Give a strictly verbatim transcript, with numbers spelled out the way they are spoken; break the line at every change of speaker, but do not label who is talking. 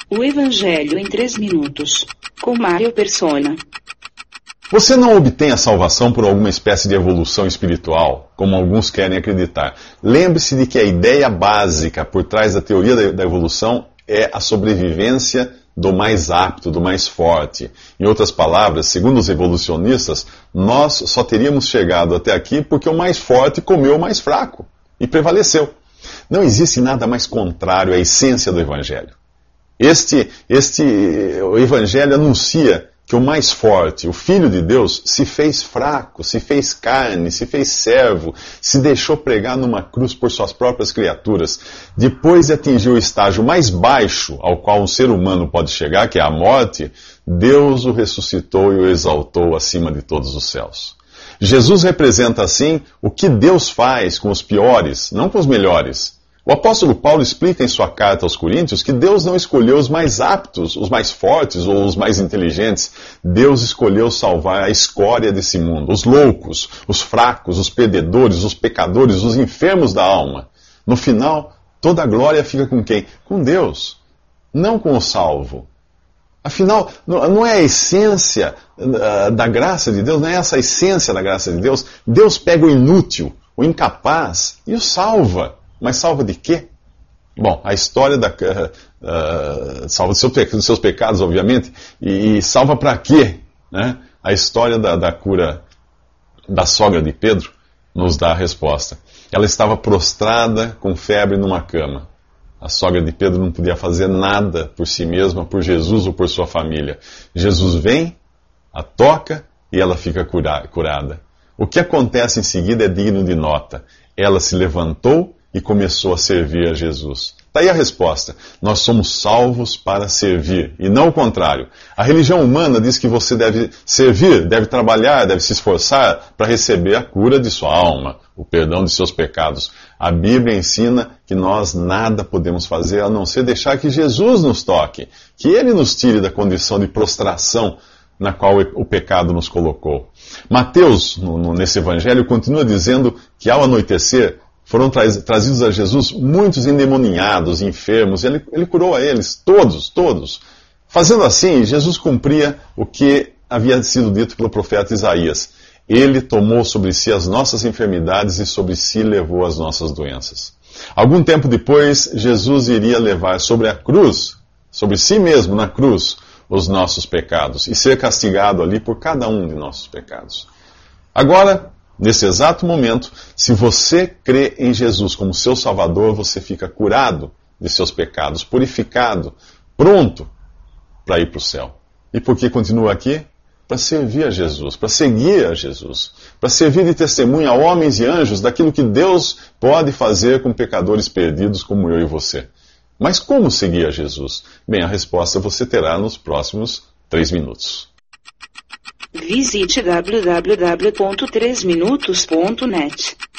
O Evangelho em três minutos, com Mário Persona.
Você não obtém a salvação por alguma espécie de evolução espiritual, como alguns querem acreditar. Lembre-se de que a ideia básica por trás da teoria da evolução é a sobrevivência do mais apto, do mais forte. Em outras palavras, segundo os evolucionistas, nós só teríamos chegado até aqui porque o mais forte comeu o mais fraco e prevaleceu. Não existe nada mais contrário à essência do Evangelho. Este, este, o Evangelho anuncia que o mais forte, o Filho de Deus, se fez fraco, se fez carne, se fez servo, se deixou pregar numa cruz por suas próprias criaturas. Depois de atingir o estágio mais baixo ao qual um ser humano pode chegar, que é a morte, Deus o ressuscitou e o exaltou acima de todos os céus. Jesus representa, assim, o que Deus faz com os piores, não com os melhores. O apóstolo Paulo explica em sua carta aos Coríntios que Deus não escolheu os mais aptos, os mais fortes ou os mais inteligentes. Deus escolheu salvar a escória desse mundo, os loucos, os fracos, os perdedores, os pecadores, os enfermos da alma. No final, toda a glória fica com quem? Com Deus, não com o salvo. Afinal, não é a essência da graça de Deus, não é essa a essência da graça de Deus. Deus pega o inútil, o incapaz e o salva. Mas salva de quê? Bom, a história da... Uh, uh, salva dos seus, dos seus pecados, obviamente, e, e salva para quê? Né? A história da, da cura da sogra de Pedro nos dá a resposta. Ela estava prostrada com febre numa cama. A sogra de Pedro não podia fazer nada por si mesma, por Jesus ou por sua família. Jesus vem, a toca e ela fica cura, curada. O que acontece em seguida é digno de nota. Ela se levantou e começou a servir a Jesus. Está aí a resposta. Nós somos salvos para servir, e não o contrário. A religião humana diz que você deve servir, deve trabalhar, deve se esforçar para receber a cura de sua alma, o perdão de seus pecados. A Bíblia ensina que nós nada podemos fazer a não ser deixar que Jesus nos toque, que Ele nos tire da condição de prostração na qual o pecado nos colocou. Mateus, no, no, nesse evangelho, continua dizendo que ao anoitecer, foram trazidos a Jesus muitos endemoninhados, enfermos, e ele, ele curou a eles, todos, todos. Fazendo assim, Jesus cumpria o que havia sido dito pelo profeta Isaías. Ele tomou sobre si as nossas enfermidades e sobre si levou as nossas doenças. Algum tempo depois, Jesus iria levar sobre a cruz, sobre si mesmo na cruz, os nossos pecados e ser castigado ali por cada um de nossos pecados. Agora, nesse exato momento, se você crê em Jesus como seu Salvador, você fica curado de seus pecados, purificado, pronto para ir para o céu. E por que continua aqui? Para servir a Jesus, para seguir a Jesus, para servir de testemunho a homens e anjos daquilo que Deus pode fazer com pecadores perdidos como eu e você. Mas como seguir a Jesus? Bem, a resposta você terá nos próximos três minutos.
Visite w w w ponto três minutos ponto net.